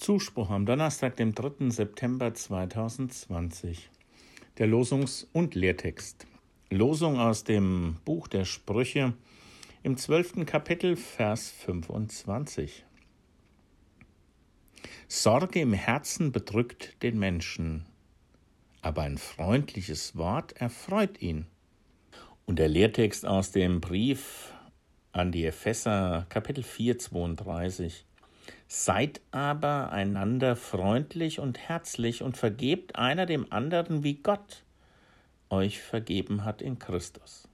Zuspruch am Donnerstag, dem 3. September 2020. Der Losungs- und Lehrtext. Losung aus dem Buch der Sprüche im 12. Kapitel, Vers 25. Sorge im Herzen bedrückt den Menschen, aber ein freundliches Wort erfreut ihn. Und der Lehrtext aus dem Brief an die Epheser, Kapitel 4, 32. Seid aber einander freundlich und herzlich und vergebt einer dem anderen, wie Gott euch vergeben hat in Christus.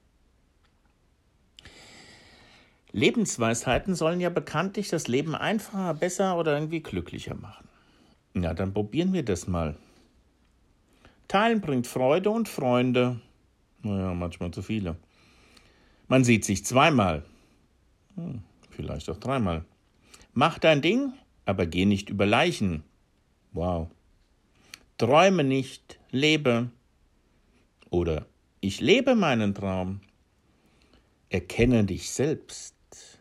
Lebensweisheiten sollen ja bekanntlich das Leben einfacher, besser oder irgendwie glücklicher machen. Na, dann probieren wir das mal. Teilen bringt Freude und Freunde. Naja, manchmal zu viele. Man sieht sich zweimal. Vielleicht auch dreimal. Mach dein Ding, aber geh nicht über Leichen. Wow. Träume nicht, lebe. Oder ich lebe meinen Traum. Erkenne dich selbst.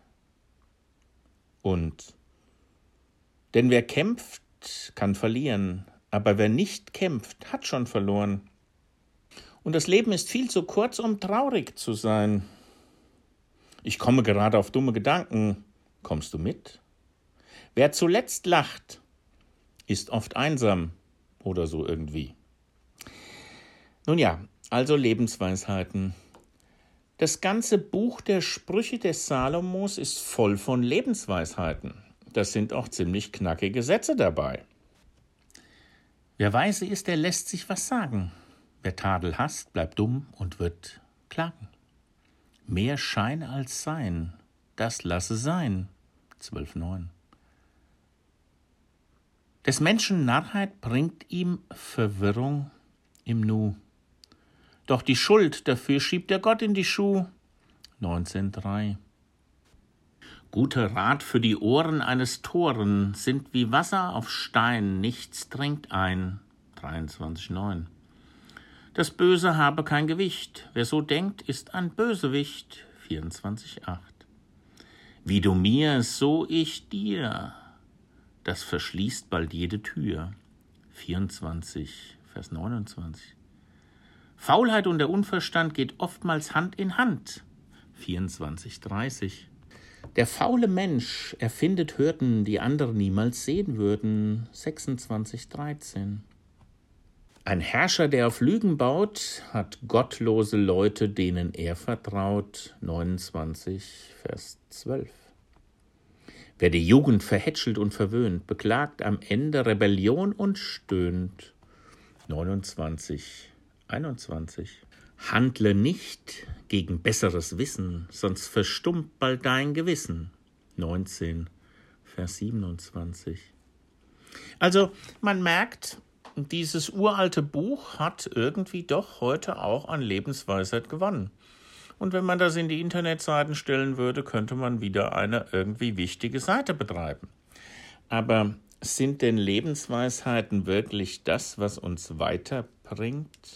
Und denn wer kämpft, kann verlieren, aber wer nicht kämpft, hat schon verloren. Und das Leben ist viel zu kurz, um traurig zu sein. Ich komme gerade auf dumme Gedanken. Kommst du mit? Wer zuletzt lacht, ist oft einsam oder so irgendwie. Nun ja, also Lebensweisheiten. Das ganze Buch der Sprüche des Salomos ist voll von Lebensweisheiten. Das sind auch ziemlich knackige Sätze dabei. Wer weise ist, der lässt sich was sagen. Wer Tadel hasst, bleibt dumm und wird klagen. Mehr Schein als Sein, das lasse sein. 12,9. Des Menschen Narrheit bringt ihm Verwirrung im Nu. Doch die Schuld dafür schiebt der Gott in die Schuh. 19,3. Guter Rat für die Ohren eines Toren sind wie Wasser auf Stein, nichts dringt ein. 23,9. Das Böse habe kein Gewicht, wer so denkt, ist ein Bösewicht. 24,8. Wie du mir, so ich dir, das verschließt bald jede Tür. 24, Vers 29. Faulheit und der Unverstand geht oftmals Hand in Hand. 24,30. Der faule Mensch erfindet Hürden, die andere niemals sehen würden. 26,13. Ein Herrscher, der auf Lügen baut, hat gottlose Leute, denen er vertraut. 29, Vers 12. Wer die Jugend verhätschelt und verwöhnt, beklagt am Ende Rebellion und stöhnt. 29, 21. Handle nicht gegen besseres Wissen, sonst verstummt bald dein Gewissen. 19, Vers 27. Also man merkt, dieses uralte Buch hat irgendwie doch heute auch an Lebensweisheit gewonnen. Und wenn man das in die Internetseiten stellen würde, könnte man wieder eine irgendwie wichtige Seite betreiben. Aber sind denn Lebensweisheiten wirklich das, was uns weiterbringt?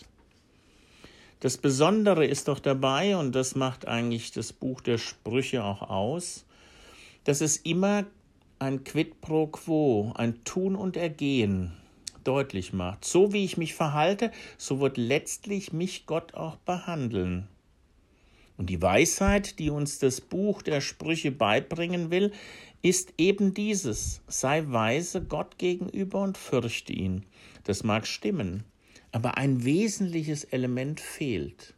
Das Besondere ist doch dabei, und das macht eigentlich das Buch der Sprüche auch aus, dass es immer ein Quid pro quo, ein Tun und Ergehen deutlich macht. So wie ich mich verhalte, so wird letztlich mich Gott auch behandeln. Und die Weisheit, die uns das Buch der Sprüche beibringen will, ist eben dieses: Sei weise Gott gegenüber und fürchte ihn. Das mag stimmen, aber ein wesentliches Element fehlt.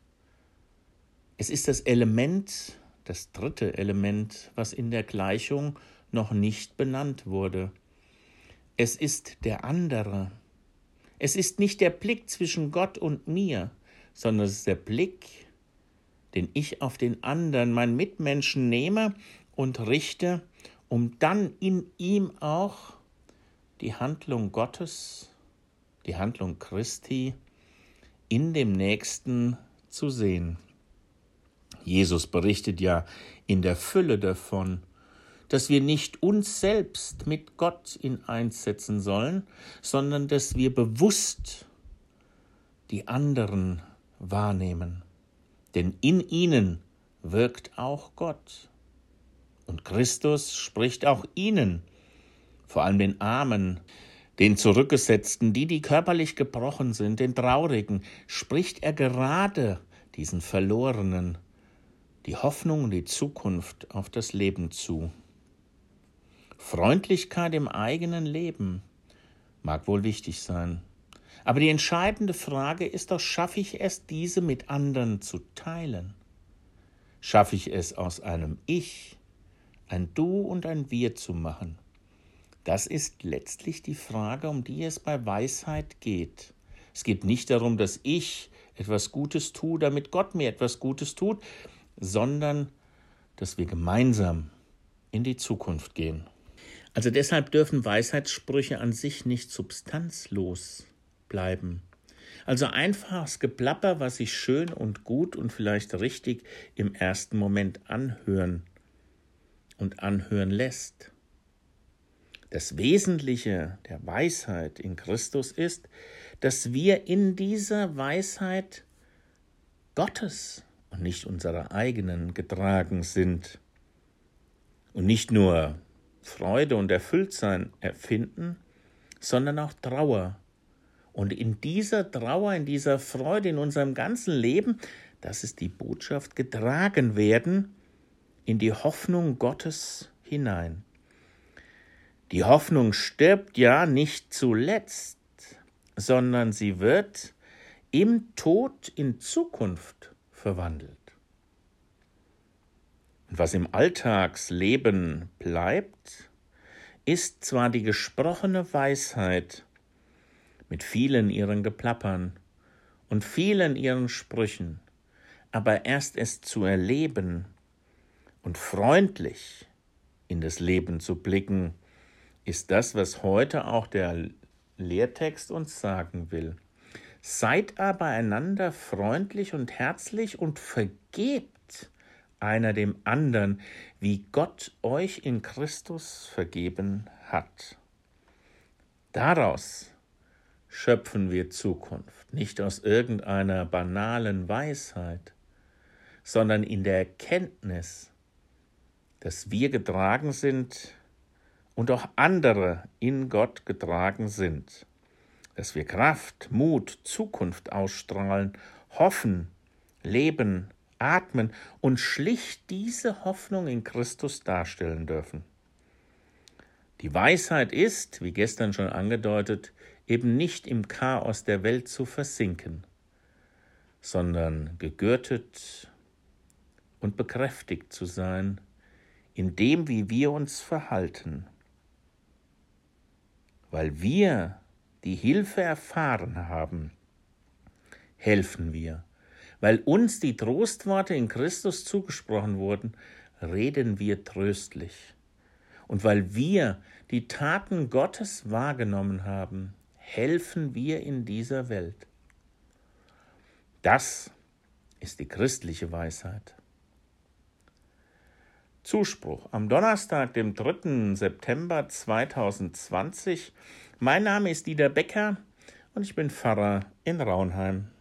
Es ist das Element, das dritte Element, was in der Gleichung noch nicht benannt wurde. Es ist der andere. Es ist nicht der Blick zwischen Gott und mir, sondern es ist der Blick, den ich auf den anderen, meinen Mitmenschen, nehme und richte, um dann in ihm auch die Handlung Gottes, die Handlung Christi in dem Nächsten zu sehen. Jesus berichtet ja in der Fülle davon, dass wir nicht uns selbst mit Gott in eins setzen sollen, sondern dass wir bewusst die anderen wahrnehmen. Denn in ihnen wirkt auch Gott. Und Christus spricht auch ihnen vor allem den Armen, den Zurückgesetzten, die körperlich gebrochen sind, den Traurigen, spricht er gerade diesen Verlorenen die Hoffnung und die Zukunft auf das Leben zu. Freundlichkeit im eigenen Leben mag wohl wichtig sein. Aber die entscheidende Frage ist doch, schaffe ich es, diese mit anderen zu teilen? Schaffe ich es, aus einem Ich ein Du und ein Wir zu machen? Das ist letztlich die Frage, um die es bei Weisheit geht. Es geht nicht darum, dass ich etwas Gutes tue, damit Gott mir etwas Gutes tut, sondern dass wir gemeinsam in die Zukunft gehen. Also deshalb dürfen Weisheitssprüche an sich nicht substanzlos bleiben. Also einfaches Geplapper, was sich schön und gut und vielleicht richtig im ersten Moment anhören und anhören lässt. Das Wesentliche der Weisheit in Christus ist, dass wir in dieser Weisheit Gottes und nicht unserer eigenen getragen sind und nicht nur Freude und Erfülltsein erfinden, sondern auch Trauer. Und in dieser Trauer, in dieser Freude, in unserem ganzen Leben, das ist die Botschaft, getragen werden in die Hoffnung Gottes hinein. Die Hoffnung stirbt ja nicht zuletzt, sondern sie wird im Tod in Zukunft verwandelt. Und was im Alltagsleben bleibt, ist zwar die gesprochene Weisheit mit vielen ihren Geplappern und vielen ihren Sprüchen, aber erst es zu erleben und freundlich in das Leben zu blicken, ist das, was heute auch der Lehrtext uns sagen will. Seid aber einander freundlich und herzlich und vergebt einer dem anderen, wie Gott euch in Christus vergeben hat. Daraus schöpfen wir Zukunft, nicht aus irgendeiner banalen Weisheit, sondern in der Erkenntnis, dass wir getragen sind und auch andere in Gott getragen sind, dass wir Kraft, Mut, Zukunft ausstrahlen, hoffen, leben, atmen und schlicht diese Hoffnung in Christus darstellen dürfen. Die Weisheit ist, wie gestern schon angedeutet, eben nicht im Chaos der Welt zu versinken, sondern gegürtet und bekräftigt zu sein in dem, wie wir uns verhalten. Weil wir die Hilfe erfahren haben, helfen wir. Weil uns die Trostworte in Christus zugesprochen wurden, reden wir tröstlich. Und weil wir die Taten Gottes wahrgenommen haben, helfen wir in dieser Welt. Das ist die christliche Weisheit. Zuspruch am Donnerstag, dem 3. September 2020. Mein Name ist Dieter Becker und ich bin Pfarrer in Raunheim.